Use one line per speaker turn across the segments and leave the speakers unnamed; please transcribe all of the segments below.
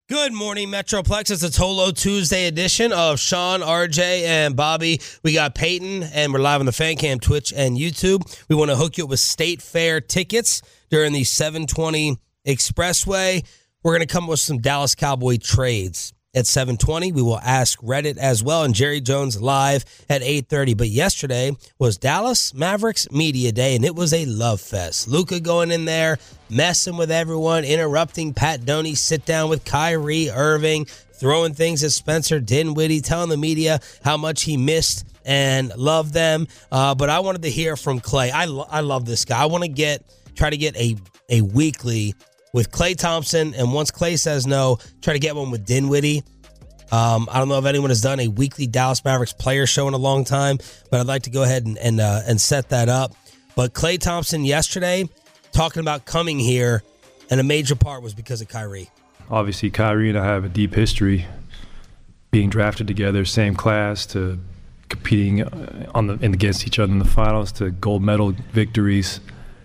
Good morning, Metroplex. It's a Tolo Tuesday edition of Sean, RJ, and Bobby. We got Peyton, and we're live on the Fan Cam, Twitch, and YouTube. We want to hook you up with State Fair tickets during the 720 Expressway. We're going to come up with some Dallas Cowboy trades at 7:20. We will ask Reddit as well, and Jerry Jones live at 8:30. But yesterday was Dallas Mavericks Media Day, and it was a love fest. Luka going in there, messing with everyone, interrupting Pat Doney, sit down with Kyrie Irving, throwing things at Spencer Dinwiddie, telling the media how much he missed and loved them. But I wanted to hear from Klay. I love this guy. I want to try to get a weekly with Klay Thompson, and once Klay says no, try to get one with Dinwiddie. I don't know if anyone has done a weekly Dallas Mavericks player show in a long time, but I'd like to go ahead and set that up. But Klay Thompson yesterday talking about coming here, and a major part was because of Kyrie.
Obviously, Kyrie and I have a deep history being drafted together, same class, to competing against each other in the finals, to gold medal victories.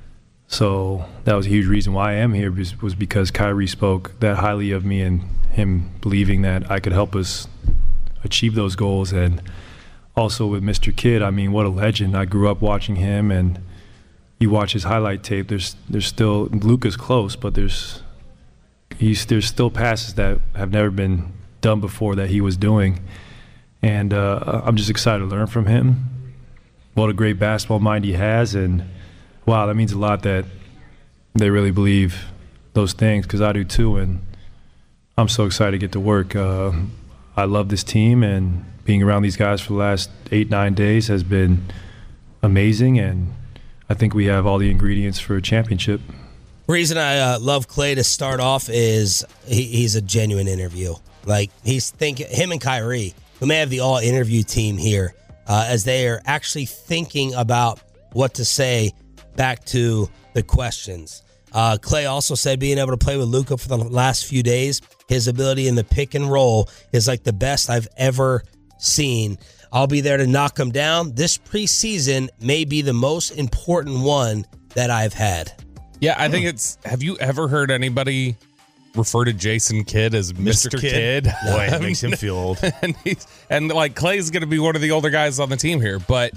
So that was a huge reason why I am here, was because Kyrie spoke that highly of me and him believing that I could help us achieve those goals. And also with Mr. Kidd, I mean, what a legend. I grew up watching him, and you watch his highlight tape, there's still, Luka's close, but there's still passes that have never been done before that he was doing. And I'm just excited to learn from him. What a great basketball mind he has, and wow, that means a lot that they really believe those things, because I do too, and I'm so excited to get to work. I love this team, and being around these guys for the last 8-9 days has been amazing, and I think we have all the ingredients for a championship.
Reason I love Klay to start off is he's a genuine interview. Like, he's thinking, him and Kyrie, we may have the all-interview team here, as they are actually thinking about what to say back to the questions. Klay also said being able to play with Luka for the last few days, his ability in the pick and roll is like the best I've ever seen. I'll be there to knock him down. This preseason may be the most important one that I've had.
Yeah, I think it's, have you ever heard anybody refer to Jason Kidd as Mr. Kidd?
No. Boy, it makes him feel old.
and like, Klay's going to be one of the older guys on the team here, but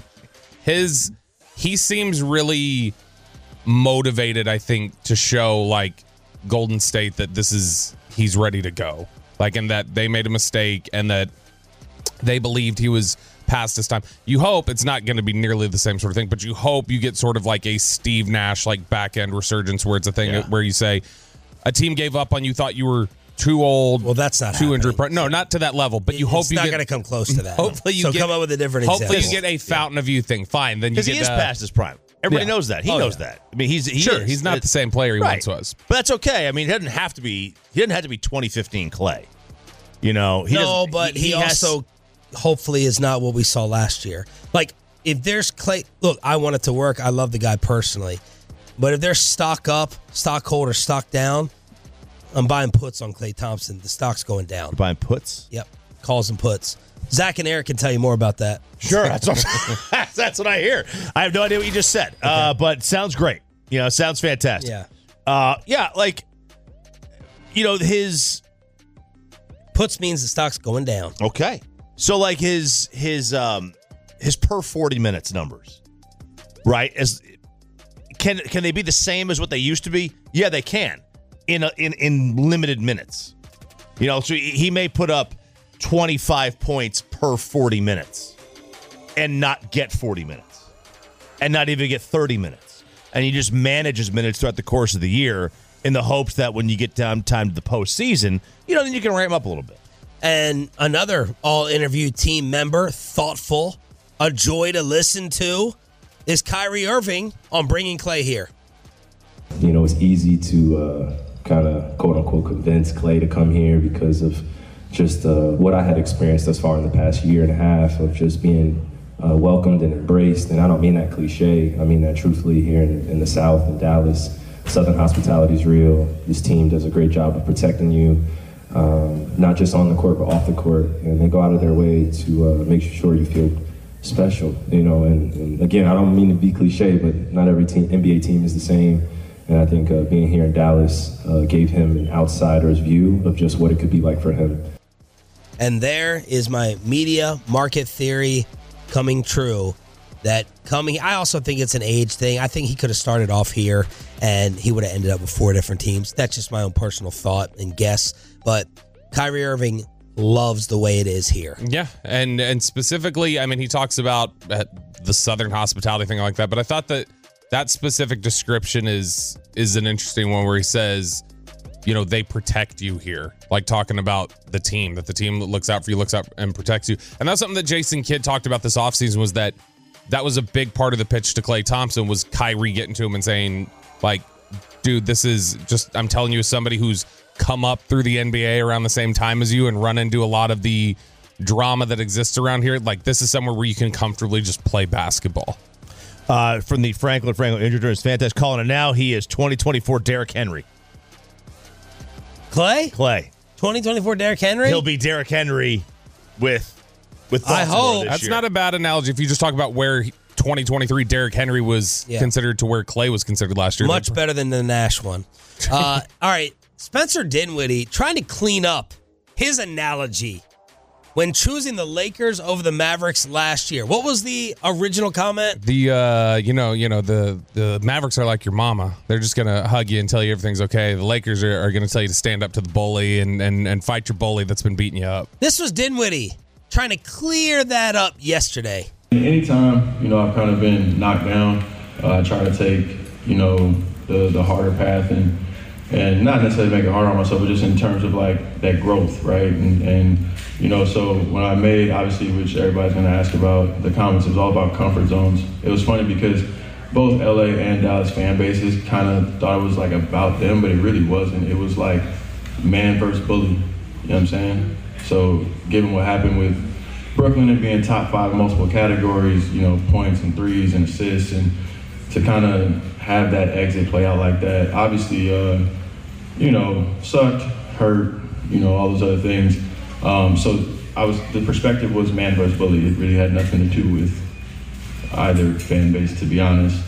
he seems really motivated, I think, to show like Golden State that he's ready to go. Like, and that they made a mistake and that they believed he was past his time. You hope it's not going to be nearly the same sort of thing, but you hope you get sort of like a Steve Nash like back end resurgence where it's a thing where you say a team gave up on you, thought you were too old.
Well, that's not
too injury prone. No,
so
not to that level. But you hope
it's
you
not going to come close to that.
Hopefully you
come up with a different example.
Hopefully you get a fountain of youth thing. Fine, then you
Because
get
he is past his prime. Everybody knows that. He knows that. I mean,
he's not the same player he once was.
But that's okay. I mean, he doesn't have to be 2015 Klay. You know,
he also hopefully is not what we saw last year. Like, if there's Klay, look, I want it to work. I love the guy personally. But if there's stock up, stock hold, or stock down, I'm buying puts on Klay Thompson. The stock's going down.
You're buying puts?
Yep. Calls and puts. Zach and Eric can tell you more about that.
Sure. That's what I hear. I have no idea what you just said. Okay. But sounds great. You know, sounds fantastic.
Yeah.
Like, you know, his
puts means the stock's going down.
Okay. So like his per 40 minutes numbers, right? Can they be the same as what they used to be? Yeah, they can. In limited minutes. You know, so he may put up 25 points per 40 minutes and not get 40 minutes and not even get 30 minutes. And he just manages minutes throughout the course of the year in the hopes that when you get down time to the postseason, you know, then you can ramp up a little bit.
And another all-interview team member, thoughtful, a joy to listen to, is Kyrie Irving on bringing Klay here.
You know, it's easy to kind of, quote-unquote, convince Klay to come here because of just what I had experienced thus far in the past year and a half of just being welcomed and embraced. And I don't mean that cliche. I mean that truthfully here in the South, in Dallas. Southern hospitality is real. This team does a great job of protecting you, not just on the court, but off the court. And they go out of their way to make sure you feel special, you know. And again, I don't mean to be cliche, but not every NBA team is the same. And I think being here in Dallas gave him an outsider's view of just what it could be like for him.
And there is my media market theory coming true. I also think it's an age thing. I think he could have started off here and he would have ended up with 4 different teams. That's just my own personal thought and guess. But Kyrie Irving loves the way it is here.
Yeah, and specifically, I mean, he talks about the Southern hospitality thing like that, but I thought that specific description is an interesting one where he says, you know, they protect you here. Like talking about the team, that the team looks out for you, looks out and protects you. And that's something that Jason Kidd talked about this offseason, was that was a big part of the pitch to Klay Thompson, was Kyrie getting to him and saying, like, dude, this is just, I'm telling you, as somebody who's come up through the NBA around the same time as you and run into a lot of the drama that exists around here, like, this is somewhere where you can comfortably just play basketball.
From the Franklin Injured During Fan Test, calling it now, he is 2024 Derrick Henry.
Clay? 2024 Derrick Henry?
He'll be Derrick Henry with Baltimore
I hope.
this
That's
year.
not a bad analogy if you just talk about where 2023 Derrick Henry was considered to where Clay was considered last year.
Much better than the Nash one. All right, Spencer Dinwiddie trying to clean up his analogy when choosing the Lakers over the Mavericks last year. What was the original comment?
The the Mavericks are like your mama. They're just gonna hug you and tell you everything's okay. The Lakers are gonna tell you to stand up to the bully and fight your bully that's been beating you up.
This was Dinwiddie trying to clear that up yesterday.
Anytime, I've kind of been knocked down, I try to take, the harder path and not necessarily make it harder on myself, but just in terms of like that growth, right? And so when I made, obviously, which everybody's going to ask about, the comments, it was all about comfort zones. It was funny because both LA and Dallas fan bases kind of thought it was like about them, but it really wasn't. It was like man versus bully, you know what I'm saying? So given what happened with Brooklyn and being top 5 in multiple categories, points and threes and assists, and to kind of have that exit play out like that, obviously, sucked, hurt, all those other things. So the perspective was man versus bully. It really had nothing to do with either fan base, to be honest.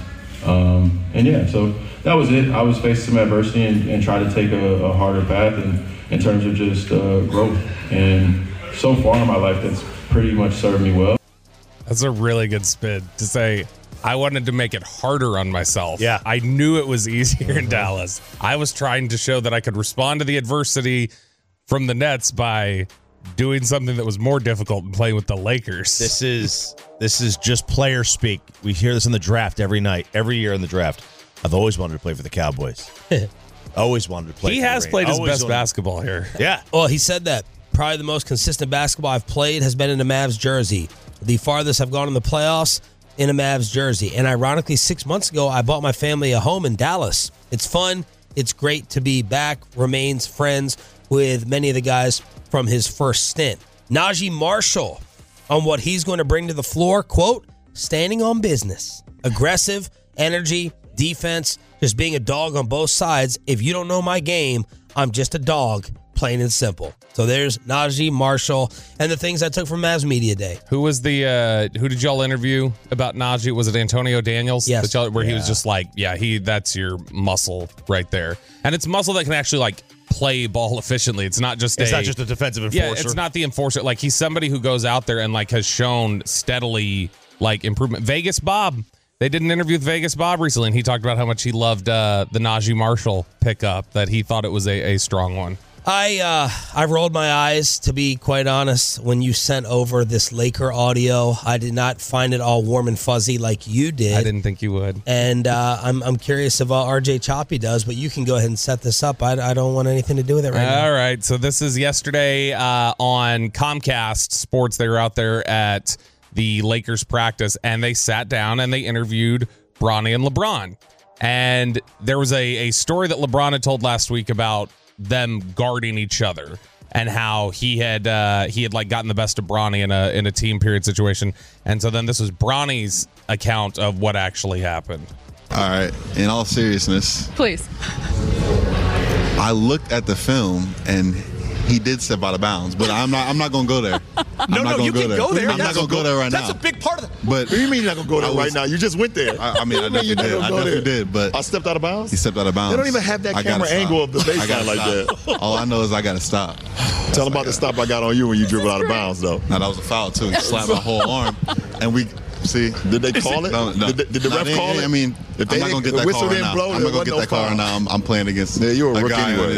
So that was it. I was facing some adversity and tried to take a harder path in terms of just growth. And so far in my life, that's pretty much served me well.
That's a really good spin to say, I wanted to make it harder on myself.
Yeah.
I knew it was easier in Dallas. I was trying to show that I could respond to the adversity from the Nets by doing something that was more difficult and playing with the Lakers.
This is just player speak. We hear this in the draft every night, every year in the draft. I've always wanted to play for the Cowboys. Always wanted to play.
He
for the
has
Rams.
played his
Always
best
wanted-
basketball here.
Yeah.
Well, he said that probably the most consistent basketball I've played has been in a Mavs jersey. The farthest I've gone in the playoffs in a Mavs jersey. And ironically, 6 months ago, I bought my family a home in Dallas. It's fun. It's great to be back. Remains friends with many of the guys from his first stint. Najee Marshall on what he's going to bring to the floor. Quote, standing on business. Aggressive, energy, defense, just being a dog on both sides. If you don't know my game, I'm just a dog, plain and simple. So there's Najee Marshall and the things I took from Mavs Media Day.
Who was who did y'all interview about Najee? Was it Antonio Daniels?
Yes.
He was just like, that's your muscle right there. And it's muscle that can actually like play ball efficiently. It's not just
It's not just a defensive enforcer.
Yeah, it's not the enforcer. Like he's somebody who goes out there and like has shown steadily like improvement. Vegas Bob. They did an interview with Vegas Bob recently, and he talked about how much he loved the Najee Marshall pickup, that he thought it was a strong one.
I rolled my eyes, to be quite honest, when you sent over this Laker audio. I did not find it all warm and fuzzy like you did.
I didn't think you would.
And I'm curious if RJ Choppy does, but you can go ahead and set this up. I don't want anything to do with it right now.
All right, so this is yesterday on Comcast Sports. They were out there at the Lakers practice, and they sat down and they interviewed Bronny and LeBron. And there was a story that LeBron had told last week about them guarding each other and how he had like gotten the best of Bronny in a team period situation. And so then this was Bronny's account of what actually happened.
All right, in all seriousness,
Please.
I looked at the film and he did step out of bounds, but I'm not going to go there.
No, you can go there.
I'm not going to go there right now.
That's a big part of it.
But
What do you mean you're not going to go there right now? You just went there.
I definitely did. But
I stepped out of bounds?
he stepped out of bounds.
They don't even have that camera angle of the baseline like that.
All I know is I got to stop.
Tell them about the stop I got on you when you dribbled out of bounds, though.
Now, that was a foul, too. He slapped my whole arm, and we... See,
did they call it?
No.
Did the ref call it?
I mean,
if
I'm not going to get that call right now. I'm not going to get that call right now. I'm playing against
you're a rookie
guy
anyway.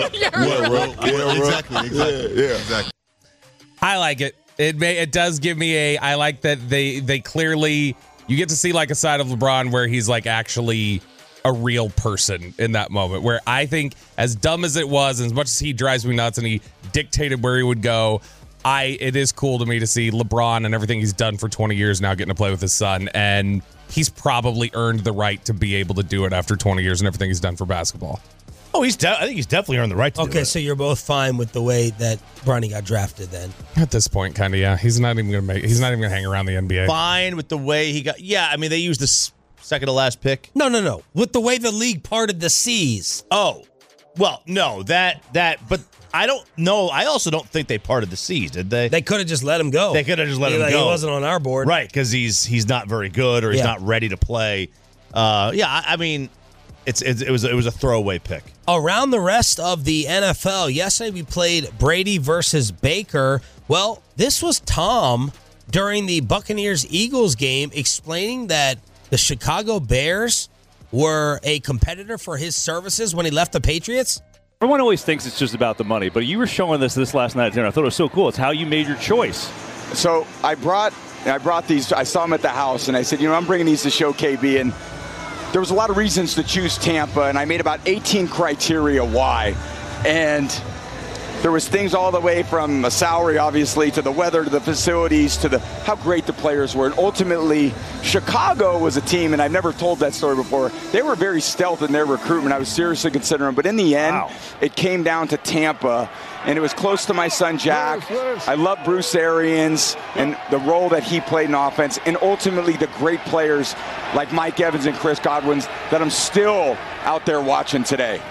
Exactly.
I like it. It does give me I like that they clearly, you get to see like a side of LeBron where he's like actually a real person in that moment, where I think as dumb as it was, and as much as he drives me nuts and he dictated where he would go, it is cool to me to see LeBron and everything he's done for 20 years now getting to play with his son, and he's probably earned the right to be able to do it after 20 years and everything he's done for basketball.
Oh, I think he's definitely earned the right to do it.
Okay, so you're both fine with the way that Bronny got drafted then?
At this point, kind of, yeah. He's not even gonna hang around the NBA.
Fine with the way he got. Yeah, I mean, they used the second to last pick.
No. With the way the league parted the seas.
Oh, well, no, but I don't know. I also don't think they parted the seas, did they?
They could have just let him go.
They could have just let him go.
He wasn't on our board.
Right, because he's not very good or he's not ready to play. I mean, it was a throwaway pick.
Around the rest of the NFL, yesterday we played Brady versus Baker. Well, this was Tom during the Buccaneers-Eagles game explaining that the Chicago Bears were a competitor for his services when he left the Patriots.
Everyone always thinks it's just about the money, but you were showing this last night at dinner. I thought it was so cool. It's how you made your choice.
So I brought these. I saw them at the house, and I said, I'm bringing these to show KB. And there was a lot of reasons to choose Tampa, and I made about 18 criteria why. And there was things all the way from a salary, obviously, to the weather, to the facilities, to how great the players were. And ultimately, Chicago was a team, and I've never told that story before. They were very stealth in their recruitment. I was seriously considering, but in the end, It came down to Tampa, and it was close to my son, Jack. I love Bruce Arians and the role that he played in offense, and ultimately the great players like Mike Evans and Chris Godwin that I'm still out there watching today.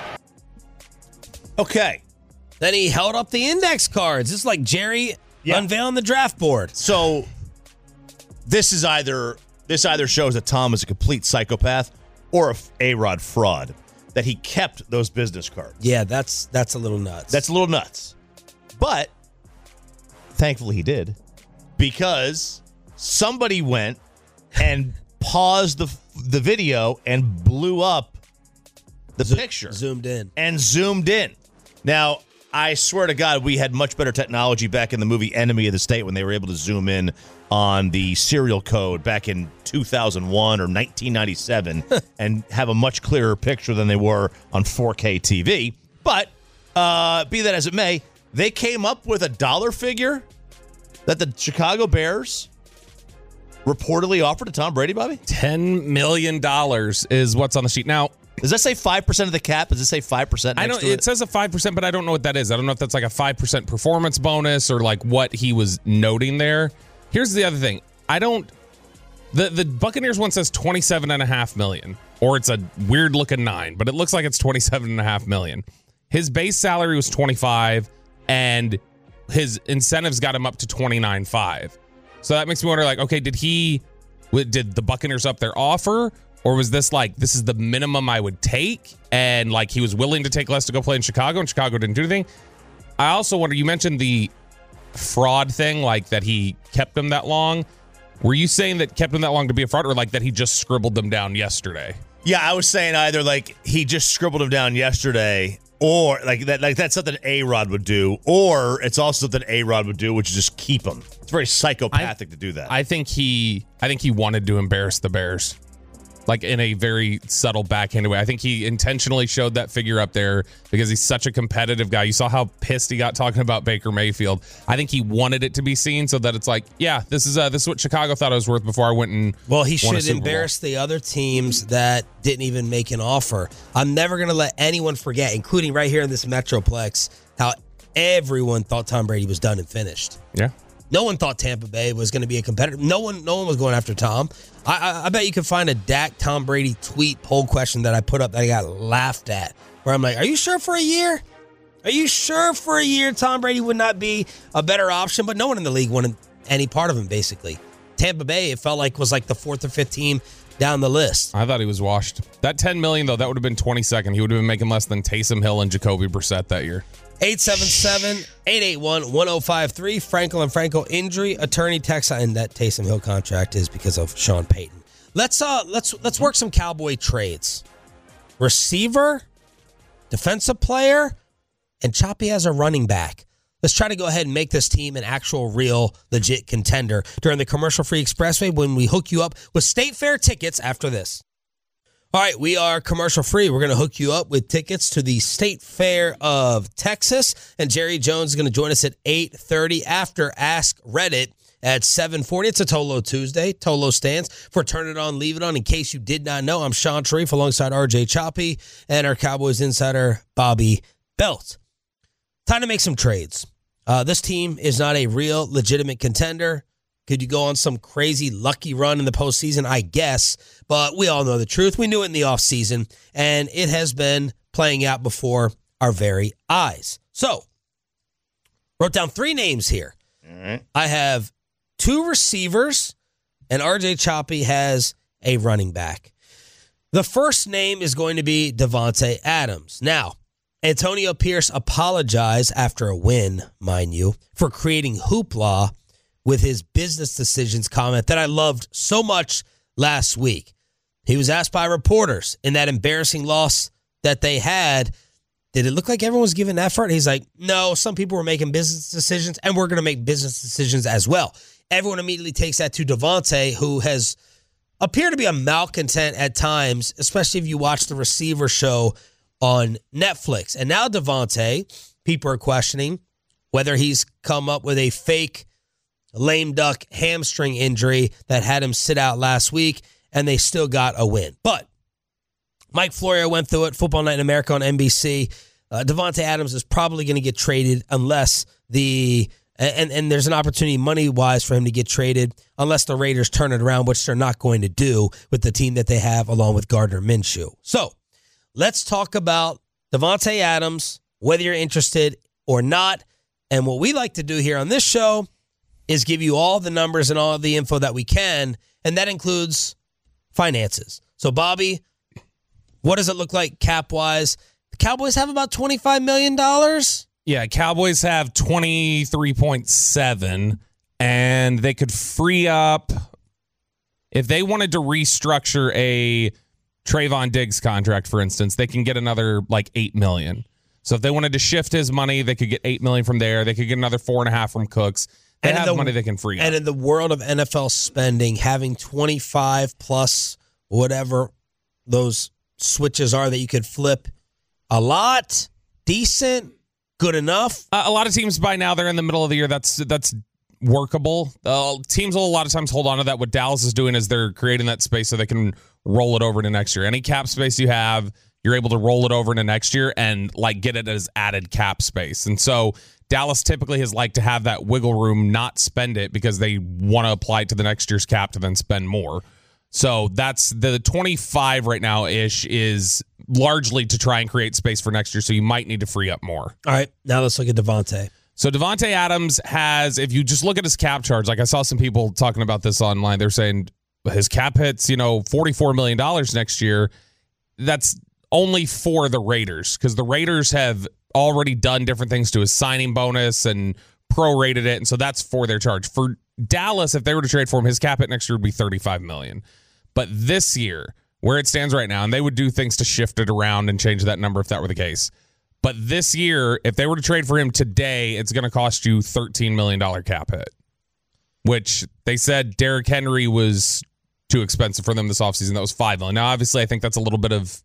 Okay.
Then he held up the index cards. It's like Jerry unveiling the draft board.
So this either shows that Tom is a complete psychopath or a A-Rod fraud, that he kept those business cards.
Yeah, that's a little nuts.
That's a little nuts. But thankfully he did, because somebody went and paused the video and blew up the picture.
Zoomed in.
Now, I swear to God, we had much better technology back in the movie Enemy of the State when they were able to zoom in on the serial code back in 2001 or 1997 and have a much clearer picture than they were on 4K TV. But be that as it may, they came up with a dollar figure that the Chicago Bears reportedly offered to Tom Brady, Bobby?
$10 million is what's on the sheet. Now,
does that say 5% of the cap? Does it say 5% next to it?
It says a 5%, but I don't know what that is. I don't know if that's like a 5% performance bonus or like what he was noting there. Here's the other thing. The Buccaneers one says $27.5 million, or it's a weird looking 9, but it looks like it's $27.5 million. His base salary was $25, and his incentives got him up to $29.5. So that makes me wonder, like, okay, did the Buccaneers up their offer? Or was this like, this is the minimum I would take, and like he was willing to take less to go play in Chicago, and Chicago didn't do anything? I also wonder, you mentioned the fraud thing, like that he kept them that long. Were you saying that kept him that long to be a fraud, or like that he just scribbled them down yesterday?
Yeah, I was saying either like he just scribbled them down yesterday, or like that's something A-Rod would do, or it's also something A-Rod would do, which is just keep them. It's very psychopathic to do that.
I think he wanted to embarrass the Bears, like in a very subtle backhanded way. I think he intentionally showed that figure up there because he's such a competitive guy. You saw how pissed he got talking about Baker Mayfield. I think he wanted it to be seen so that it's like, yeah, this is what Chicago thought I was worth before I went and
he should embarrass the other teams that didn't even make an offer. I'm never going to let anyone forget, including right here in this Metroplex, how everyone thought Tom Brady was done and finished.
Yeah.
No one thought Tampa Bay was going to be a competitor. No one was going after Tom. I bet you can find a Dak Tom Brady tweet poll question that I put up that I got laughed at, where I'm like, are you sure for a year? Are you sure for a year Tom Brady would not be a better option? But no one in the league wanted any part of him, basically. Tampa Bay, it felt like, was like the fourth or fifth team down the list.
I thought he was washed. That $10 million, though, that would have been 22nd. He would have been making less than Taysom Hill and Jacoby Brissett that year.
877-881-1053. Frankel and Frankel injury attorney text, and that Taysom Hill contract is because of Sean Payton. Let's work some Cowboy trades. Receiver, defensive player, and Choppy has a running back. Let's try to go ahead and make this team an actual, real, legit contender during the commercial-free Expressway when we hook you up with State Fair tickets after this. All right, we are commercial-free. We're going to hook you up with tickets to the State Fair of Texas, and Jerry Jones is going to join us at 8:30 after Ask Reddit at 7:40. It's a Tolo Tuesday. Tolo stands for Turn It On, Leave It On. In case you did not know, I'm Sean Sharif alongside RJ Choppy and our Cowboys insider, Bobby Belt. Time to make some trades. This team is not a real, legitimate contender. Could you go on some crazy lucky run in the postseason? I guess. But we all know the truth. We knew it in the offseason, and it has been playing out before our very eyes. So, wrote down 3 names here.
All right.
I have 2 receivers, and RJ Choppy has a running back. The first name is going to be Davante Adams. Now, Antonio Pierce apologized after a win, mind you, for creating hoopla with his business decisions comment that I loved so much last week. He was asked by reporters in that embarrassing loss that they had, did it look like everyone was giving effort? He's like, no, some people were making business decisions, and we're going to make business decisions as well. Everyone immediately takes that to Davante, who has appeared to be a malcontent at times, especially if you watch the Receiver show on Netflix. And now Davante, people are questioning whether he's come up with a fake lame duck hamstring injury that had him sit out last week, and they still got a win. But Mike Florio went through it, Football Night in America on NBC. Davante Adams is probably going to get traded unless and there's an opportunity money-wise for him to get traded unless the Raiders turn it around, which they're not going to do with the team that they have along with Gardner Minshew. So, let's talk about Davante Adams, whether you're interested or not. And what we like to do here on this show is give you all the numbers and all of the info that we can, and that includes finances. So, Bobby, what does it look like cap-wise? The Cowboys have about $25 million?
Yeah, Cowboys have 23.7, and they could free up, if they wanted to restructure a Trayvon Diggs contract, for instance, they can get another like $8 million. So if they wanted to shift his money, they could get $8 million from there. They could get another $4.5 million from Cooks. They have money they can free up.
And in the world of NFL spending, having 25 plus whatever those switches are that you could flip, a lot, decent, good enough.
A lot of teams by now, they're in the middle of the year. That's workable. Teams will a lot of times hold on to that. What Dallas is doing is they're creating that space so they can roll it over to next year. Any cap space you have, you're able to roll it over into next year and like get it as added cap space. And so Dallas typically has liked to have that wiggle room, not spend it because they want to apply it to the next year's cap to then spend more. So that's the 25 right now ish is largely to try and create space for next year. So you might need to free up more.
All right. Now let's look at Davante.
So Davante Adams has, if you just look at his cap charge, like I saw some people talking about this online, they're saying his cap hits, $44 million next year. That's only for the Raiders because the Raiders have already done different things to his signing bonus and prorated it. And so that's for their charge. For Dallas, if they were to trade for him, his cap hit next year would be $35 million. But this year, where it stands right now, and they would do things to shift it around and change that number if that were the case. But this year, if they were to trade for him today, it's going to cost you $13 million cap hit, which they said Derrick Henry was too expensive for them this offseason. That was $5 million. Now, obviously, I think that's a little bit of,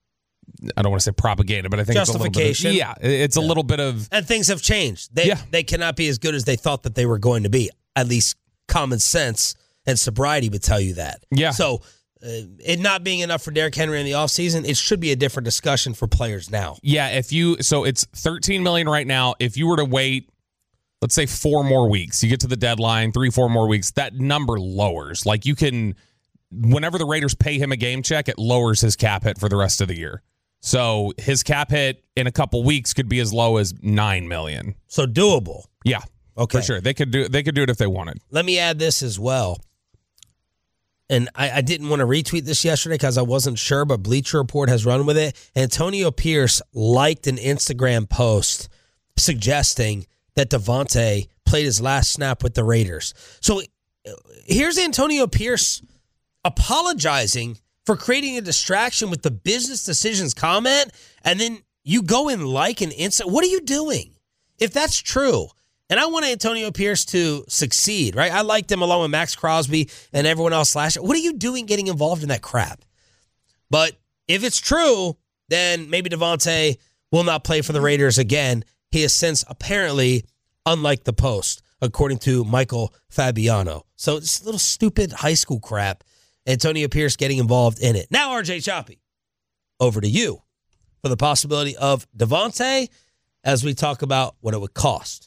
I don't want to say propaganda, but I think
justification.
It's a little bit of.
And things have changed. They cannot be as good as they thought that they were going to be. At least common sense and sobriety would tell you that.
Yeah.
So it not being enough for Derrick Henry in the offseason, it should be a different discussion for players now.
Yeah, so it's $13 million right now. If you were to wait, let's say 4 more weeks, you get to the deadline, 3-4 more weeks, that number lowers. Like you can, whenever the Raiders pay him a game check, it lowers his cap hit for the rest of the year. So his cap hit in a couple weeks could be as low as $9 million.
So doable.
Yeah,
okay,
for sure. They could do it if they wanted.
Let me add this as well. And I didn't want to retweet this yesterday because I wasn't sure, but Bleacher Report has run with it. Antonio Pierce liked an Instagram post suggesting that Davante played his last snap with the Raiders. So here's Antonio Pierce apologizing for creating a distraction with the business decisions comment, and then you go and like an Insta. What are you doing? If that's true, and I want Antonio Pierce to succeed, right? I liked him along with Max Crosby and everyone else last year. What are you doing getting involved in that crap? But if it's true, then maybe Davante will not play for the Raiders again. He has since apparently unliked the post, according to Michael Fabiano. So it's a little stupid high school crap. Antonio Pierce getting involved in it. Now, RJ Choppy, over to you for the possibility of Davante as we talk about what it would cost.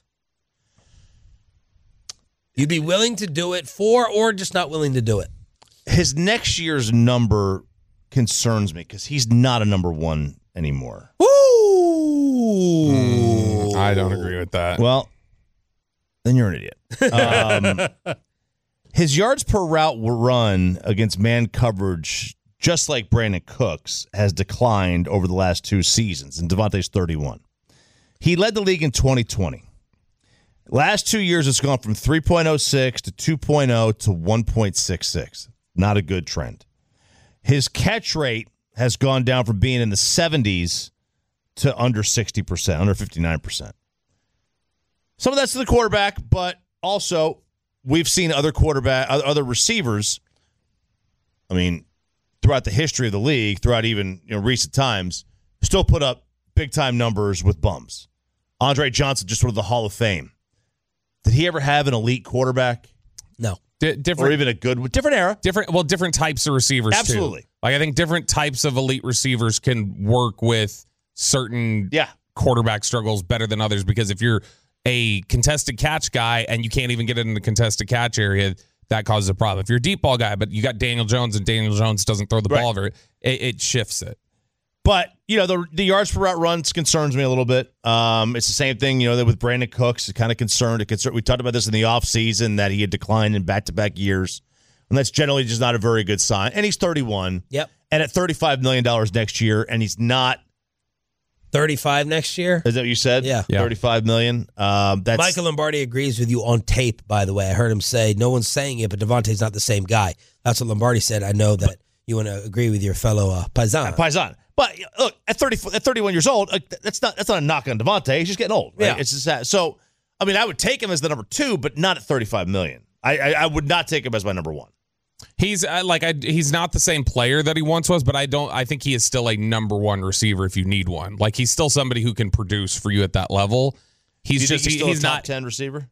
You'd be willing to do it for or just not willing to do it?
His next year's number concerns me because he's not a number one anymore.
Ooh.
I don't agree with that.
Well, then you're an idiot. His yards per route run against man coverage, just like Brandon Cooks, has declined over the last 2 seasons, and Davante's 31. He led the league in 2020. Last 2 years, it's gone from 3.06 to 2.0 to 1.66. Not a good trend. His catch rate has gone down from being in the 70s to under 60%, under 59%. Some of that's to the quarterback, but also we've seen other receivers, I mean, throughout the history of the league, throughout even recent times, still put up big-time numbers with bums. Andre Johnson, just sort of the Hall of Fame. Did he ever have an elite quarterback?
No.
Or even a good, different era?
Different types of receivers,
Absolutely.
too. Like, I think different types of elite receivers can work with certain quarterback struggles better than others, because if you're a contested catch guy and you can't even get it in the contested catch area, that causes a problem. If you're a deep ball guy, but you got Daniel Jones and Daniel Jones doesn't throw the ball over it shifts it.
But, the yards per route runs concerns me a little bit. It's the same thing, with Brandon Cooks. It's kind of concerned. We talked about this in the offseason, that he had declined in back-to-back years. And that's generally just not a very good sign. And he's 31.
Yep.
And at $35 million next year, and he's not
35 next year?
Is that what you said?
Yeah.
$35 million. That's
Michael Lombardi agrees with you on tape, by the way. I heard him say, no one's saying it, but Davante's not the same guy. That's what Lombardi said. I know that you want to agree with your fellow Paisan.
Paisan. But look, at 31 years old, that's not a knock on Davante. He's just getting old, right?
Yeah.
It's just that. So, I mean, I would take him as the number 2, but not at $35 million. I would not take him as my number 1.
He's he's not the same player that he once was, but I think he is still a number 1 receiver if you need one. Like, he's still somebody who can produce for you at that level. He's
he's
not
top 10 receiver.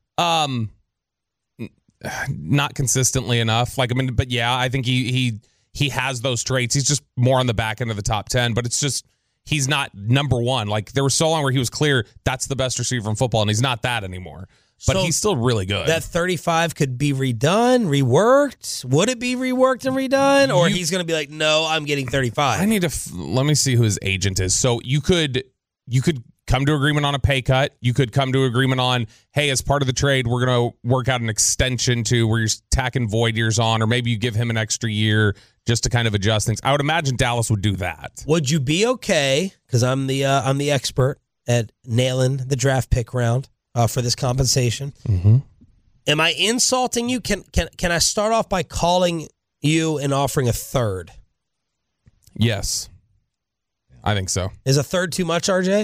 Not consistently enough. But yeah, I think he has those traits. He's just more on the back end of the top 10, but it's just he's not number 1. Like, there was so long where he was clear that's the best receiver in football, and he's not that anymore. But he's still really good.
That 35 could be redone, reworked. Would it be reworked and redone? Or he's going to be like, no, I'm getting 35.
I need to let me see who his agent is. So you could come to agreement on a pay cut. You could come to agreement on, hey, as part of the trade, we're going to work out an extension to where you're tacking void years on, or maybe you give him an extra year just to kind of adjust things. I would imagine Dallas would do that.
Would you be okay? Because I'm the expert at nailing the draft pick round for this compensation.
Mm-hmm.
Am I insulting you? Can I start off by calling you and offering a third?
Yes, I think so.
Is a third too much, RJ?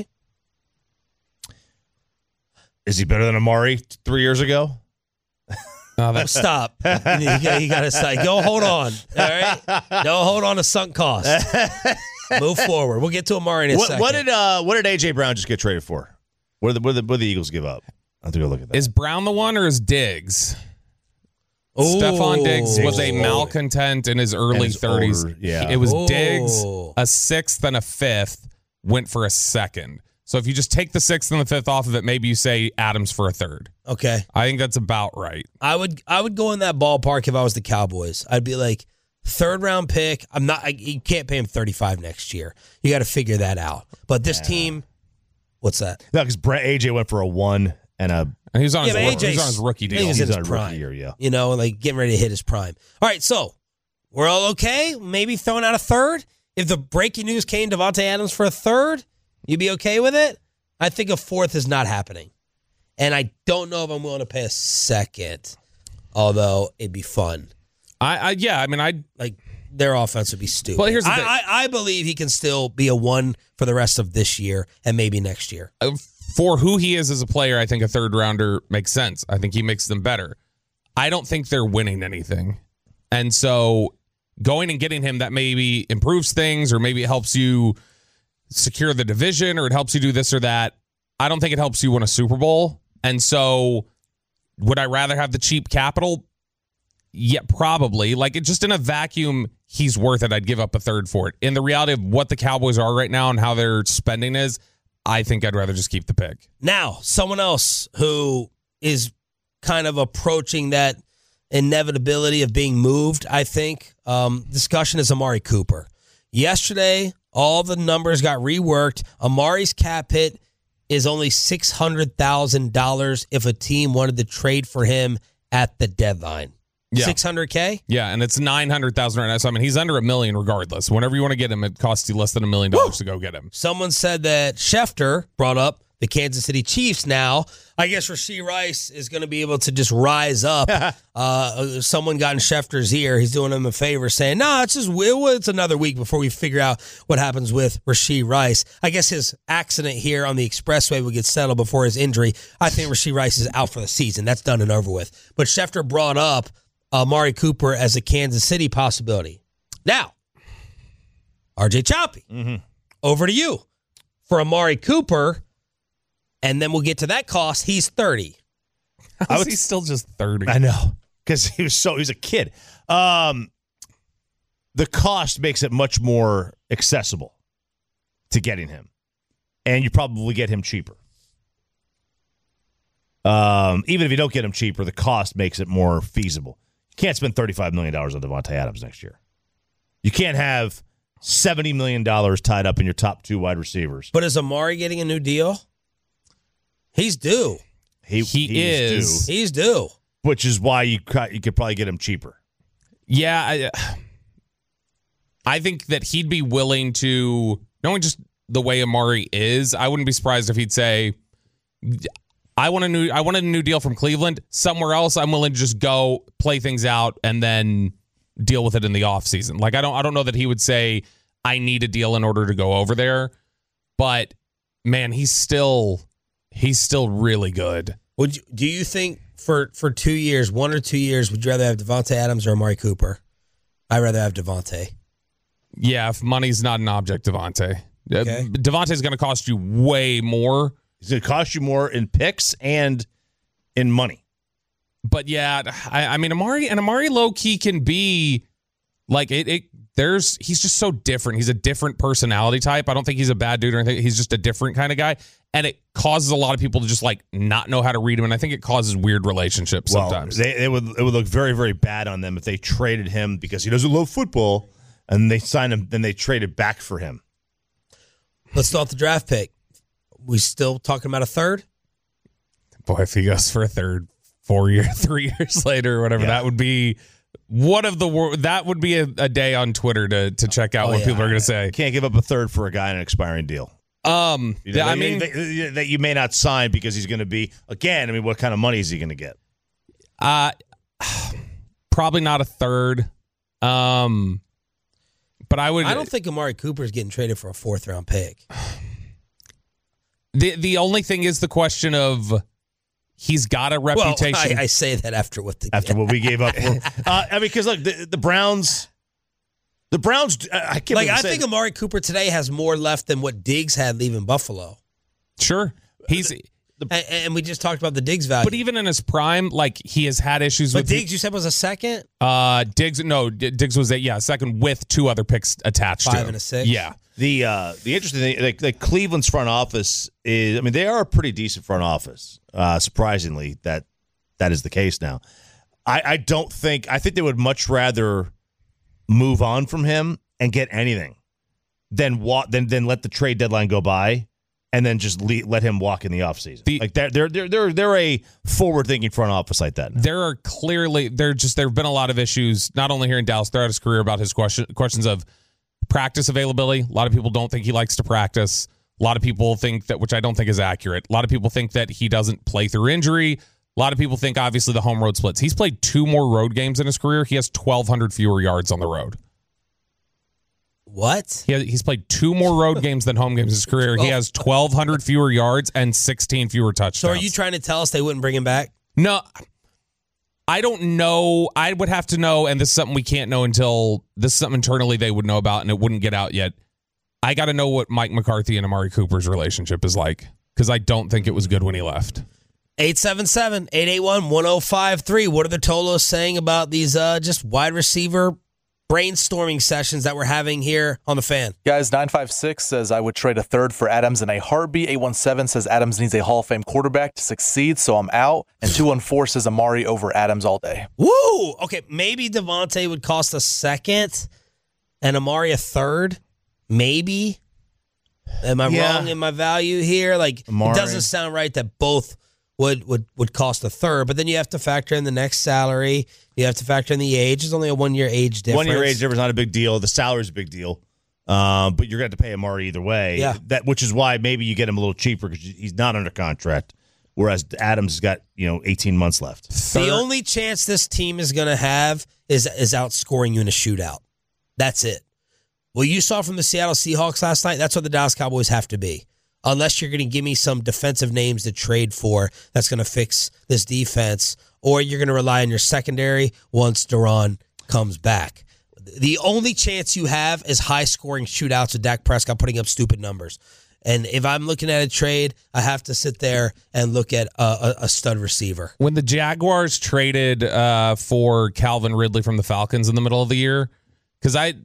Is he better than Amari 3 years ago?
Stop. You got to stop. Go hold on. All right? Don't hold on to sunk costs. Move forward. We'll get to Amari in a second.
What did A.J. Brown just get traded for? What did the Eagles give up? I have to go look at that.
Is Brown the one, or is Diggs?
Ooh.
Stephon Diggs was a malcontent in his early 30s.
Older, yeah.
It was Diggs, a 6th and a 5th, went for a 2nd. So if you just take the 6th and the 5th off of it, maybe you say Adams for a 3rd.
Okay.
I think that's about right.
I would go in that ballpark if I was the Cowboys. I'd be like 3rd-round pick. You can't pay him $35 next year. You got to figure that out. But this team, what's that?
No, because AJ went for a 1 and a.
And he was on his rookie deal.
He was in his
on a
prime.
rookie year, yeah.
You know, like getting ready to hit his prime. All right, so we're all okay? Maybe throwing out a 3rd? If the breaking news came Davante Adams for a 3rd, you'd be okay with it? I think a 4th is not happening. And I don't know if I'm willing to pay a 2nd, although it'd be fun. Their offense would be stupid.
Well, here's the thing.
I believe he can still be a 1 for the rest of this year and maybe next year.
For who he is as a player, I think a 3rd rounder makes sense. I think he makes them better. I don't think they're winning anything. And so going and getting him, that maybe improves things, or maybe it helps you secure the division, or it helps you do this or that. I don't think it helps you win a Super Bowl. And so would I rather have the cheap capital? Yeah, probably. Like, it just in a vacuum, he's worth it. I'd give up a 3rd for it. In the reality of what the Cowboys are right now and how their spending is, I think I'd rather just keep the pick.
Now, someone else who is kind of approaching that inevitability of being moved, I think, discussion is Amari Cooper. Yesterday, all the numbers got reworked. Amari's cap hit is only $600,000 if a team wanted to trade for him at the deadline.
Yeah.
$600K?
Yeah, and it's $900,000 right now. So, I mean, he's under $1 million regardless. Whenever you want to get him, it costs you less than $1 million to go get him.
Someone said that Schefter brought up the Kansas City Chiefs now. I guess Rashee Rice is going to be able to just rise up. Someone got in Schefter's ear. He's doing him a favor saying, no, it's another week before we figure out what happens with Rashee Rice. I guess his accident here on the expressway will get settled before his injury. I think Rashee Rice is out for the season. That's done and over with. But Schefter brought up Amari Cooper as a Kansas City possibility. Now, RJ Choppy, over to you. For Amari Cooper, and then we'll get to that cost, he's 30.
He's still just 30.
I know, because he's a kid. The cost makes it much more accessible to getting him, and you probably get him cheaper. Even if you don't get him cheaper, the cost makes it more feasible. You can't spend $35 million on Davante Adams next year. You can't have $70 million tied up in your top 2 wide receivers.
But is Amari getting a new deal? He's due.
He is.
He's due.
Which is why you could probably get him cheaper.
Yeah, I think that he'd be willing to, knowing just the way Amari is, I wouldn't be surprised if he'd say, I wanted a new deal from Cleveland. Somewhere else, I'm willing to just go play things out and then deal with it in the offseason. Like, I don't know that he would say, I need a deal in order to go over there. But, man, he's still really good.
Do you think for 2 years, 1 or 2 years, would you rather have Davante Adams or Amari Cooper? I'd rather have Davante.
Yeah, if money's not an object, Davante.
Okay.
Davante's going to cost you way more.
It's going to cost you more in picks and in money.
But yeah, I mean, Amari low-key can be like he's just so different. He's a different personality type. I don't think he's a bad dude or anything. He's just a different kind of guy. And it causes a lot of people to just like not know how to read him. And I think it causes weird relationships sometimes.
It would look very, very bad on them if they traded him because he doesn't love football and they signed him, then they traded back for him.
Let's start the draft pick. We still talking about a 3rd?
Boy, if he goes for a 3rd, 3 years later or whatever, that would be that would be a day on Twitter to check out what people are going to say.
Can't give up a 3rd for a guy in an expiring deal. That you may not sign because he's going to be, again, I mean, what kind of money is he going to get?
Probably not a 3rd. But I
don't think Amari Cooper is getting traded for a 4th-round pick.
The only thing is the question of he's got a reputation.
Well, I say that after what
we gave up. I mean, because look, the Browns. I can't
I think Amari Cooper today has more left than what Diggs had leaving Buffalo.
Sure,
and we just talked about the Diggs value.
But even in his prime, like he has had issues with
Diggs. You said was a 2nd.
Diggs was a 2nd with 2 other picks attached.
5 and a 6.
Yeah.
The interesting thing, like Cleveland's front office is, I mean, they are a pretty decent front office. Surprisingly, that is the case now. I think they would much rather move on from him and get anything than let the trade deadline go by and then just let him walk in the offseason. Like they're a forward-thinking front office like that now.
There have been a lot of issues, not only here in Dallas, throughout his career, about his questions of practice availability. A lot of people don't think he likes to practice. A lot of people think that, which I don't think is accurate. A lot of people think that he doesn't play through injury. A lot of people think, obviously, the home road splits. He's played 2 more road games in his career. He has 1,200 fewer yards on the road.
What?
He's played 2 more road games than home games in his career. He has 1,200 fewer yards and 16 fewer touchdowns.
So are you trying to tell us they wouldn't bring him back?
No. I don't know. I would have to know, and this is something we can't know until this is something internally they would know about, and it wouldn't get out yet. I got to know what Mike McCarthy and Amari Cooper's relationship is like, because I don't think it was good when he left.
877-881-1053. What are the Tolos saying about these just wide receiver brainstorming sessions that we're having here on the Fan?
Guys, 956 says I would trade a third for Adams in a heartbeat. 817 says Adams needs a Hall of Fame quarterback to succeed, so I'm out. And 214 says Amari over Adams all day.
Woo! Okay, maybe Devontae would cost a second and Amari a third. Maybe. Am I wrong in my value here? Like, Amari. It doesn't sound right that both would cost a third, but then you have to factor in the next salary. You have to factor in the age. There's only a 1 year age difference.
1 year age difference is not a big deal. The salary's a big deal. But you're going to have to pay Amari either way.
Yeah.
Which is why maybe you get him a little cheaper because he's not under contract, whereas Adams has got 18 months left.
The only chance this team is going to have is outscoring you in a shootout. That's it. What you saw from the Seattle Seahawks last night, that's what the Dallas Cowboys have to be. Unless you're going to give me some defensive names to trade for that's going to fix this defense, or you're going to rely on your secondary once Duron comes back. The only chance you have is high-scoring shootouts with Dak Prescott putting up stupid numbers. And if I'm looking at a trade, I have to sit there and look at a stud receiver.
When the Jaguars traded for Calvin Ridley from the Falcons in the middle of the year, because the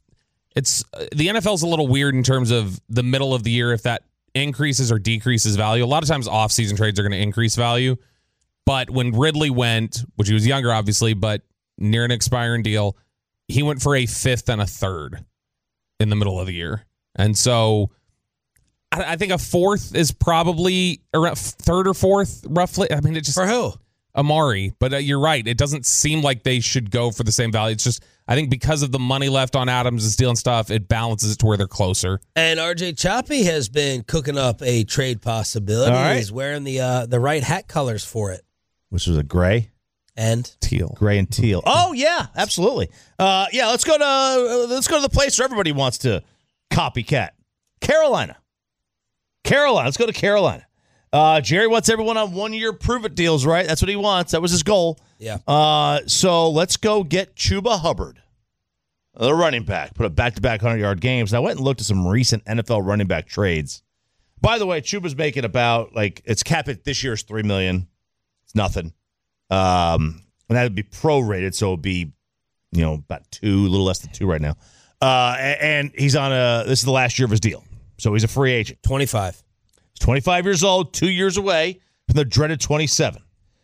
NFL's a little weird in terms of the middle of the year, if that increases or decreases value. A lot of times off-season trades are going to increase value. But when Ridley went, which he was younger, obviously, but near an expiring deal, he went for a 5th and a 3rd in the middle of the year. And so I think a 4th is probably around 3rd or 4th, roughly. I mean, it just
for who?
Amari. But you're right. It doesn't seem like they should go for the same value. It's just, I think because of the money left on Adams' deal and stuff, it balances it to where they're closer.
And RJ Choppy has been cooking up a trade possibility.
All right.
He's wearing the right hat colors for it.
Which was a gray
and
teal.
Gray and teal. Oh yeah, absolutely. Let's go to the place where everybody wants to copycat. Carolina. Let's go to Carolina. Jerry wants everyone on 1 year prove it deals, right? That's what he wants. That was his goal.
Yeah.
So let's go get Chuba Hubbard, the running back. Put up back-to-back 100-yard games. And I went and looked at some recent NFL running back trades. By the way, Chuba's making about it's cap it this year's $3 million. It's nothing. And that would be prorated, so it would be, about 2, a little less than 2 right now. And he's on this is the last year of his deal. So he's a free agent.
25.
He's 25 years old, 2 years away from the dreaded 27.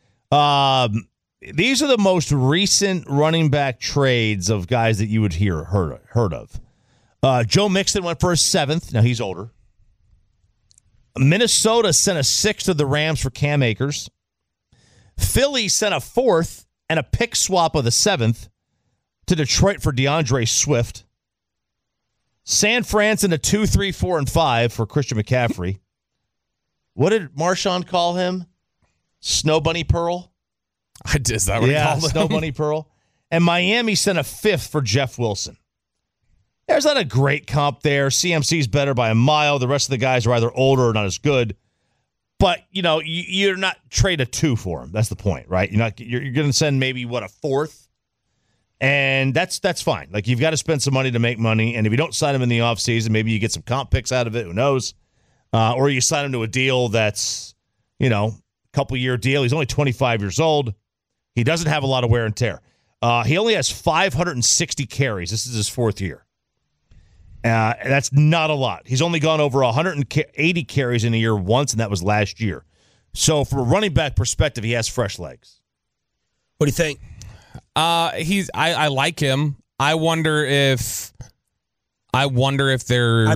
These are the most recent running back trades of guys that you would heard of. Joe Mixon went for a 7th. Now he's older. Minnesota sent a 6th to the Rams for Cam Akers. Philly sent a 4th and a pick swap of the 7th to Detroit for DeAndre Swift. San Fran sent a 2, 3, 4, and 5 for Christian McCaffrey. What did Marshawn call him? Snow Bunny Pearl?
Is that what he called him?
Snow Bunny Pearl. And Miami sent a 5th for Jeff Wilson. There's not a great comp there. CMC's better by a mile. The rest of the guys are either older or not as good. But, you're not trade a 2 for him. That's the point, right? You're going to send maybe, a 4th? And that's fine. Like, you've got to spend some money to make money. And if you don't sign him in the offseason, maybe you get some comp picks out of it. Who knows? Or you sign him to a deal that's, a couple-year deal. He's only 25 years old. He doesn't have a lot of wear and tear. He only has 560 carries. This is his 4th year. That's not a lot. He's only gone over 180 carries in a year once, and that was last year. So from a running back perspective, he has fresh legs.
What do you think?
I like him. I wonder if they're.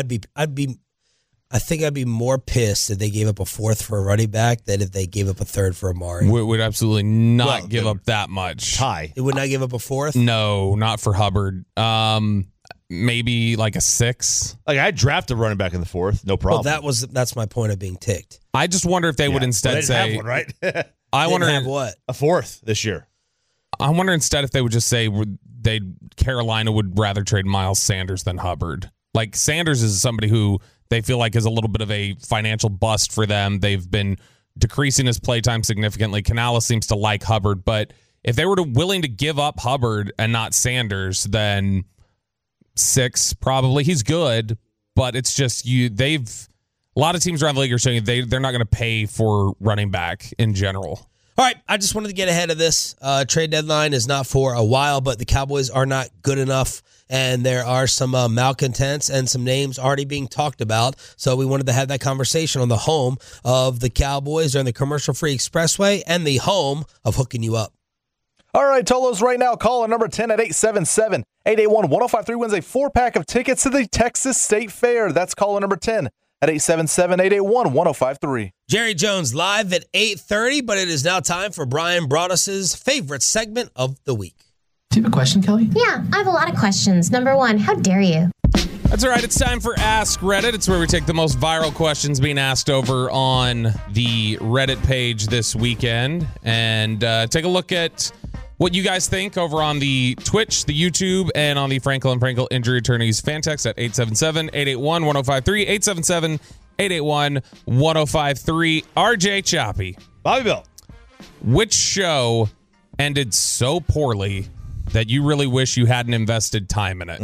I think I'd be more pissed if they gave up a fourth for a running back than if they gave up a third for Amari.
Would absolutely not give up that much.
Tie.
It would not give up a fourth?
No, not for Hubbard. Maybe like a 6.
Like I drafted a running back in the 4th, no problem.
Well, that's my point of being ticked.
I just wonder if they would instead
they didn't
say
have one, right?
I wonder
have what?
A 4th this year.
I wonder instead if they would just say Carolina would rather trade Miles Sanders than Hubbard. Like Sanders is somebody who they feel like is a little bit of a financial bust for them. They've been decreasing his playtime significantly. Canales seems to like Hubbard, but if they were willing to give up Hubbard and not Sanders, then 6 probably. He's good, but it's just a lot of teams around the league are saying they're not going to pay for running back in general.
All right, I just wanted to get ahead of this. Trade deadline is not for a while, but the Cowboys are not good enough, and there are some malcontents and some names already being talked about. So we wanted to have that conversation on the home of the Cowboys during the commercial-free expressway and the home of hooking you up.
All right, Tolos, right now, caller number 10 at 877-881-1053 wins a 4-pack of tickets to the Texas State Fair. That's caller number 10 at 877-881-1053.
Jerry Jones live at 8:30, but it is now time for Brian Broaddus's favorite segment of the week.
Do you have a question, Kelly?
Yeah, I have a lot of questions. Number 1, how dare you?
That's all right. It's time for Ask Reddit. It's where we take the most viral questions being asked over on the Reddit page this weekend and take a look at what you guys think over on the Twitch, the YouTube, and on the Frankel and Frankel Injury Attorneys fan text at 877-881-1053, 877-881-1053. RJ Choppy.
Bobby Bill.
Which show ended so poorly that you really wish you hadn't invested time in it?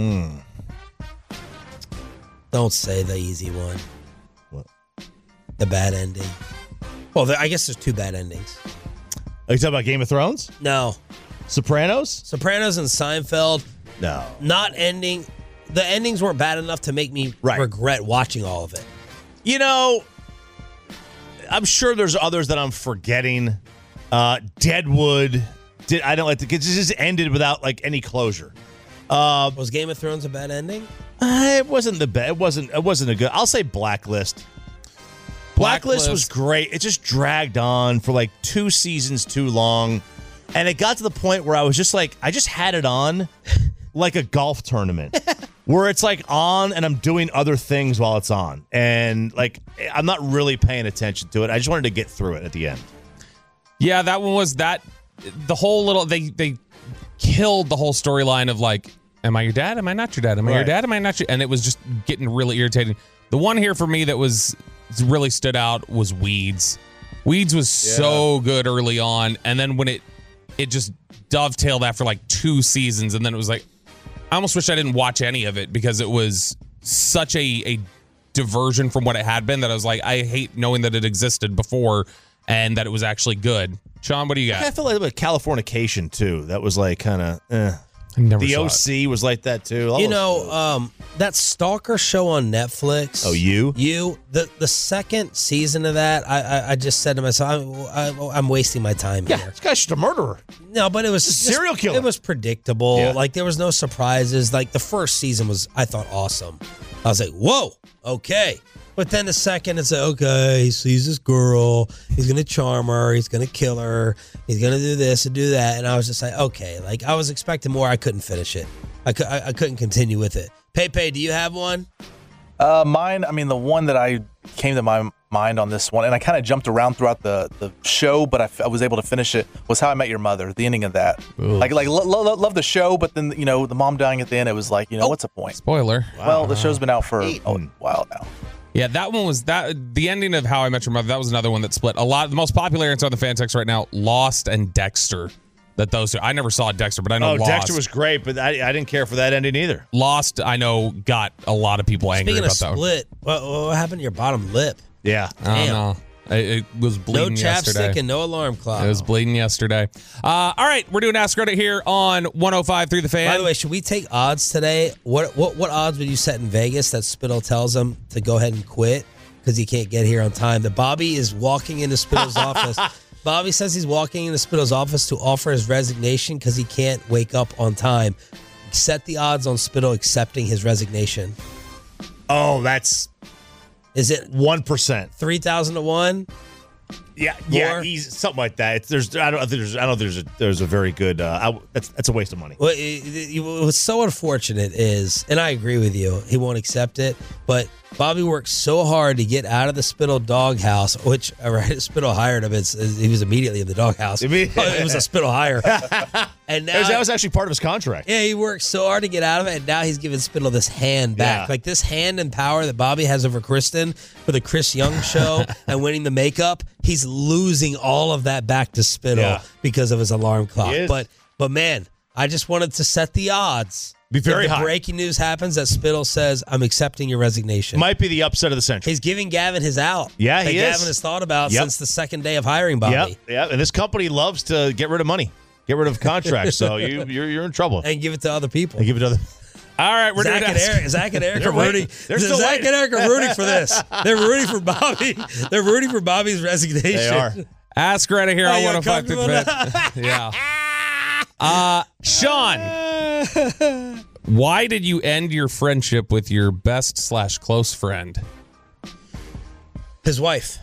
Don't say the easy one.
What?
The bad ending. Well, I guess there's 2 bad endings.
Are you talking about Game of Thrones?
No.
Sopranos?
Sopranos and Seinfeld.
No.
Not ending. The endings weren't bad enough to make me regret watching all of it.
You know, I'm sure there's others that I'm forgetting. Deadwood. I don't like it just ended without like any closure.
Was Game of Thrones a bad ending?
It wasn't the bad. It wasn't a good. I'll say Blacklist. Blacklist was great. It just dragged on for like 2 seasons too long. And it got to the point where I was just like, I just had it on like a golf tournament where it's like on and I'm doing other things while it's on. And like, I'm not really paying attention to it. I just wanted to get through it at the end.
Yeah, that one was that. The whole little, they killed the whole storyline of like, am I your dad? Am I not your dad? Am I your dad? Am I not your? And it was just getting really irritating. The one here for me that was really stood out was Weeds. Weeds was so good early on. And then when it just dovetailed after like 2 seasons, and then it was like, I almost wish I didn't watch any of it because it was such a diversion from what it had been that I was like, I hate knowing that it existed before and that it was actually good. Sean, what do you got?
I feel like Californication too. That was like kind of
The
OC was like that too.
You know, that Stalker show on Netflix.
Oh, You?
The second season of that, I just said to myself, I'm wasting my time here.
This guy's just a murderer.
No, but it was just
serial killer.
It was predictable.
Yeah.
Like there was no surprises. Like the first season was, I thought, awesome. I was like, whoa, okay. But then the second, it's like, okay, he sees this girl. He's going to charm her. He's going to kill her. He's going to do this and do that. And I was just like, okay. Like, I was expecting more. I couldn't finish it. I couldn't continue with it. Pepe, do you have one?
Mine, I mean, the one that I came to my mind on this one, and I kind of jumped around throughout the show, but I was able to finish it, was How I Met Your Mother, the ending of that.
Ooh.
Like love the show, but then, the mom dying at the end, it was like, what's the point?
Spoiler.
Well, the show's been out for a while now.
Yeah, that one was the ending of How I Met Your Mother. That was another one that split a lot. The most popular answer on the fan text right now, Lost and Dexter. That those two. I never saw Dexter, but I know Lost.
Dexter was great, but I didn't care for that ending either.
Lost, I know, got a lot of people angry about that.
Speaking of split, what happened to your bottom lip?
Yeah.
I don't know. It was bleeding yesterday.
No chapstick and no alarm clock.
It was bleeding yesterday. All right, we're doing Ask Reddit here on 105 through the fan.
By the way, should we take odds today? What odds would you set in Vegas that Spittle tells him to go ahead and quit because he can't get here on time? That Bobby is walking into Spittle's office. Bobby says he's walking into Spittle's office to offer his resignation because he can't wake up on time. set the odds on Spittle accepting his resignation.
Oh,
is it
1%?
3,000 to 1?
Yeah, he's something like that. I don't know. There's a very good. That's a waste of money.
What's so unfortunate is, and I agree with you, he won't accept it. But Bobby worked so hard to get out of the Spittle doghouse, which Spittle hired him. He was immediately in the doghouse. It was a Spittle hire, and now
that was actually part of his contract.
Yeah, he worked so hard to get out of it, and now he's giving Spittle this hand back, like this hand and power that Bobby has over Kristen for the Chris Young show and winning the makeup. He's losing all of that back to Spittle because of his alarm clock. But man, I just wanted to set the odds.
Be very high.
Breaking news happens that Spittle says, "I'm accepting your resignation."
Might be the upset of the century.
He's giving Gavin his out.
Yeah,
that
he is.
Gavin has thought about since the second day of hiring Bobby.
Yeah, and this company loves to get rid of money, get rid of contracts. So you're in trouble.
And give it to other people.
And give it to other.
All right, we're
Zach
doing
and Zach and Eric are rooting. Zach and Eric are rooting for this. They're rooting for Bobby. They're rooting for Bobby's resignation.
They are.
Ask right here on 105 to Fit. Yeah. Sean, why did you end your friendship with your best/close friend?
His wife.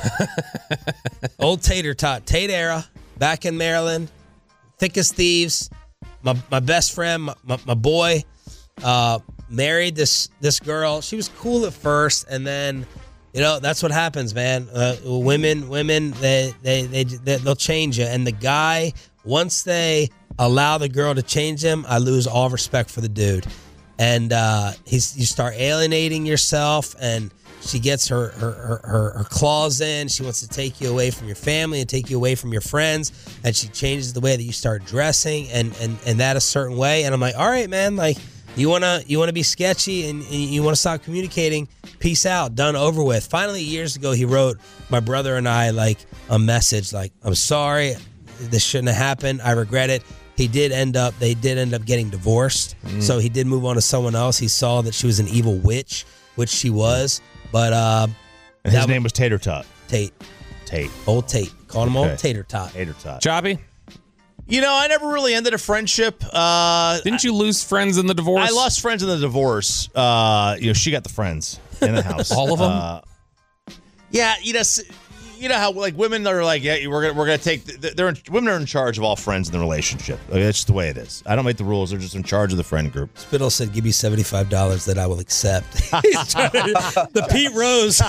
Old Tater Tot. Tate era. Back in Maryland. Thick as thieves. My best friend, my boy, married this girl. She was cool at first, and then, that's what happens, man. Women, they'll change you. And the guy, once they allow the girl to change him, I lose all respect for the dude. And you start alienating yourself, and she gets her claws in. She wants to take you away from your family and take you away from your friends, and she changes the way that you start dressing and that a certain way. And I'm like, all right, man, like you wanna be sketchy and you wanna stop communicating. Peace out, done, over with. Finally, years ago, he wrote my brother and I like a message like, I'm sorry, this shouldn't have happened. I regret it. They did end up getting divorced. So he did move on to someone else. He saw that she was an evil witch, which she was. But
and his name was Tater Tot.
Tate. Old Tate. Called him Old Tater Tot.
Tater Tot.
Choppy?
I never really ended a friendship.
Didn't you lose friends in the divorce?
I lost friends in the divorce. She got the friends in the house.
All of them?
Yeah, you know how like women are like, yeah, we're gonna take. Women are in charge of all friends in the relationship. That's just the way it is. I don't make the rules; they're just in charge of the friend group.
Spittle said, "Give me $75 that I will accept." The Pete Rose,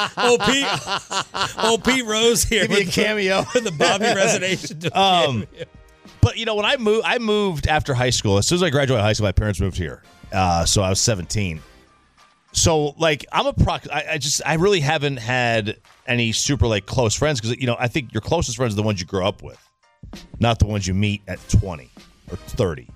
old Pete Rose here.
Give me a cameo
with the Bobby resignation.
But when I moved after high school. As soon as I graduated high school, my parents moved here, so I was 17. So like I really haven't had any super like close friends because I think your closest friends are the ones you grow up with, not the ones you meet at 20 or 30.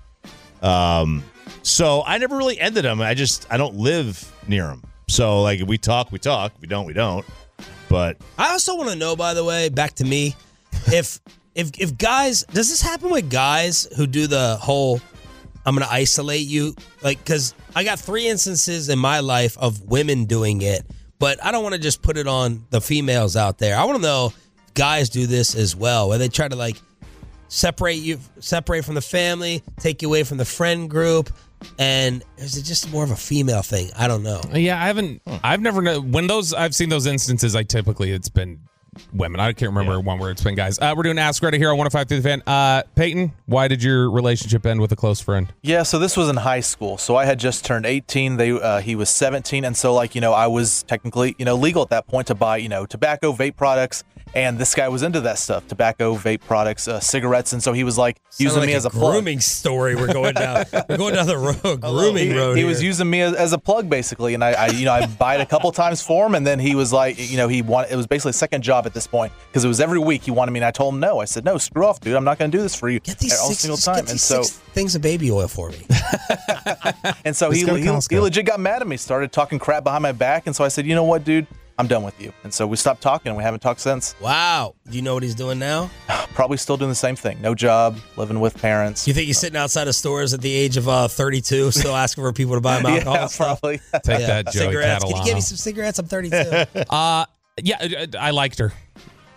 So I never really ended them. I don't live near them. So like if we talk, we talk. If we don't, we don't. But
I also want to know, by the way, back to me, if guys, does this happen with guys who do the whole I'm going to isolate you? Like, because I got 3 instances in my life of women doing it, but I don't want to just put it on the females out there. I want to know if guys do this as well, where they try to like separate from the family, take you away from the friend group. And is it just more of a female thing? I don't know.
Yeah, I've never known when I've seen those instances. It's been women. I can't remember one where it's been guys. We're doing Ask Reddit here on 105 through the Fan. Peyton, why did your relationship end with a close friend?
Yeah, so this was in high school. So I had just turned 18. He was 17. And so I was technically, legal at that point to buy, tobacco, vape products. And this guy was into that stuff, tobacco, vape products, cigarettes. And so he was like using me as a plug.
Grooming story we're going down. We're going down the road, grooming road.
He was using me as a plug basically. And I bought it a couple times for him. And then he was like, it was basically a second job at this point because it was every week he wanted me. And I told him no. I said, no, screw off, dude. I'm not going to do this for you every single time.
And so 6 things of baby oil for me.
And so he legit got mad at me, started talking crap behind my back. And so I said, you know what, dude? I'm done with you. And so we stopped talking and we haven't talked since.
Wow. Do you know what he's doing now?
Probably still doing the same thing. No job, living with parents.
You think he's sitting outside of stores at the age of 32, still asking for people to buy him alcohol?
Yeah, probably.
Take that, Joey
cigarettes.
Catalano.
Can you give me some cigarettes? I'm 32.
Yeah, I liked her.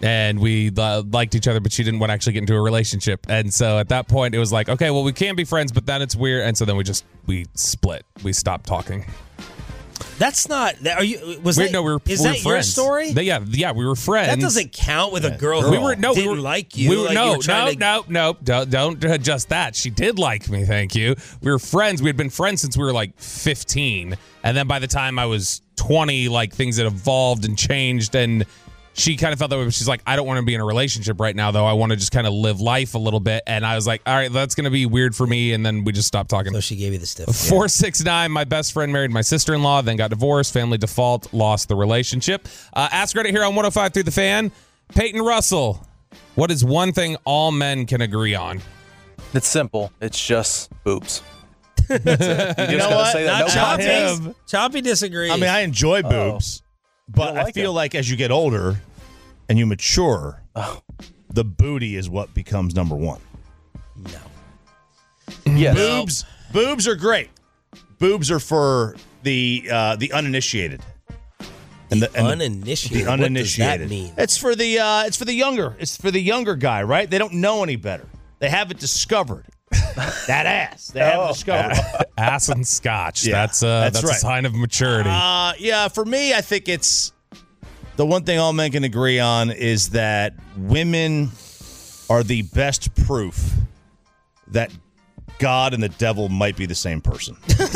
and we liked each other, but she didn't want to actually get into a relationship. And so at that point, it was like, okay, well, we can be friends, but then it's weird. And so then we split. We stopped talking.
That's not. Are you? Was
Is
that
we were
your
friends.
story?
Yeah, we were friends.
That doesn't count with a girl who didn't like you.
Don't adjust that. She did like me, thank you. We were friends. We had been friends since we were like 15. And then by the time I was 20, like things had evolved and changed, and she kind of felt that way, but she's like, I don't want to be in a relationship right now, though. I want to just kind of live life a little bit. And I was like, all right, that's going to be weird for me. And then we just stopped talking.
So she gave you the stiff.
469, my best friend married my sister-in-law, then got divorced, family default, lost the relationship. Ask Reddit here on 105 through the Fan. Peyton Russell, what is one thing all men can agree on?
It's simple. It's just boobs.
You know what?
Choppy disagrees.
I mean, I enjoy boobs, but I feel like as you get older and you mature, the booty is what becomes number one.
Yes.
Boobs are great. Boobs are for the uninitiated.
The uninitiated. What does that mean?
It's for the younger guy, right? They don't know any better. They haven't discovered that ass. They haven't discovered
ass and scotch.
Yeah,
that's
right.
a sign of maturity.
Yeah, for me, I think it's the one thing all men can agree on is that women are the best proof that God and the devil might be the same person.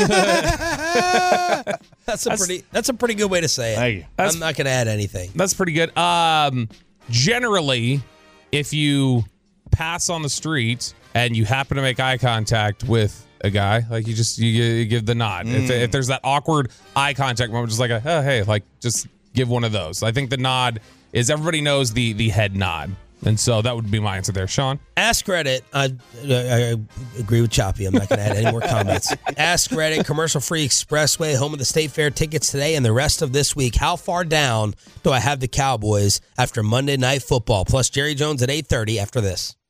That's a pretty good way to say it.
Thank you.
I'm not going to add anything.
That's pretty good. Generally, if you pass on the street and you happen to make eye contact with a guy, like you give the nod. If there's that awkward eye contact moment, just like oh hey, like just give one of those. I think the nod is everybody knows the head nod. And so that would be my answer there. Sean?
Ask Reddit. I agree with Choppy. I'm not going to add any more comments. Ask Reddit, commercial-free expressway, home of the State Fair tickets today and the rest of this week. How far down do I have the Cowboys after Monday Night Football? Plus Jerry Jones at 8:30 after this.